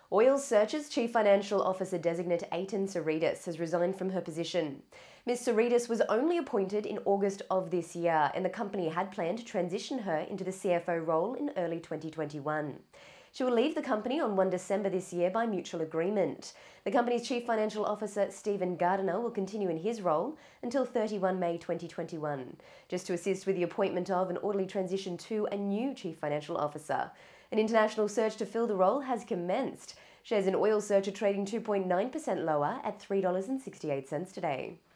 Oil Search's Chief Financial Officer designate Aitan Saridas has resigned from her position. Ms. Saridas was only appointed in August of this year, and the company had planned to transition her into the CFO role in early 2021. She will leave the company on 1 December this year by mutual agreement. The company's Chief Financial Officer, Stephen Gardiner, will continue in his role until 31 May 2021, just to assist with the appointment of an orderly transition to a new Chief Financial Officer. An international search to fill the role has commenced. Shares in Oil Search are trading 2.9% lower at $3.68 today.